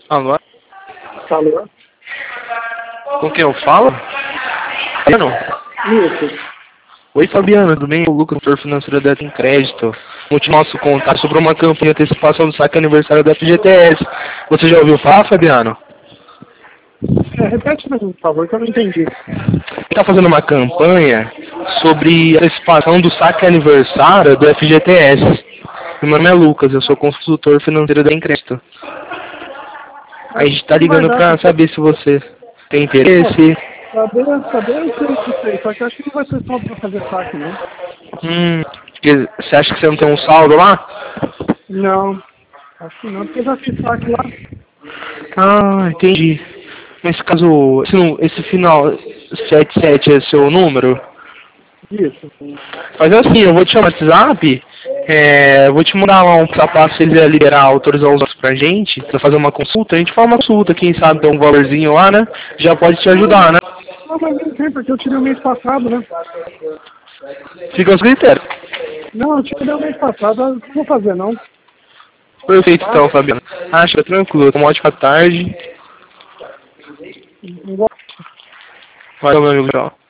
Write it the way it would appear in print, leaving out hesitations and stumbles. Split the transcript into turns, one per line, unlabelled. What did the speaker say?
Alô?
Alô?
Com quem eu falo? Fabiano?
Isso.
Oi, Fabiano, tudo bem? O Lucas, doutor financeiro da Tem Crédito. O nosso contato sobre uma campanha de antecipação do saque aniversário da FGTS. Você já ouviu falar, Fabiano?
Repete mais, por favor, que eu não entendi.
Está fazendo uma campanha sobre a antecipação do saque aniversário do FGTS. Meu nome é Lucas, eu sou consultor financeiro da Tem Crédito. A gente está
Não vai
ligando
dar,
para
porque...
saber se você tem interesse.
Saber eu sei disso aí, só que eu acho que não vai ter saldo pra fazer saque, não.
Você acha que você não tem um saldo lá?
Não, acho que não, porque eu já fiz saque lá.
Ah, entendi. Nesse caso, esse final 77 é seu número?
Isso.
Mas assim, eu vou te chamar no WhatsApp, vou te mandar lá um passo se ele ia liberar, autorizar os dados pra gente, pra fazer uma consulta. A gente faz uma consulta, quem sabe tem um valorzinho lá, né? Já pode te ajudar, né?
Não, mas não tem, porque eu tirei o mês passado, né?
Fica aos critérios.
Não, eu tirei o mês passado, eu não vou fazer, não.
Perfeito então, Fabiano. Acha tranquilo, uma ótima tarde.
Não vou
Valeu, meu amigo. Tchau.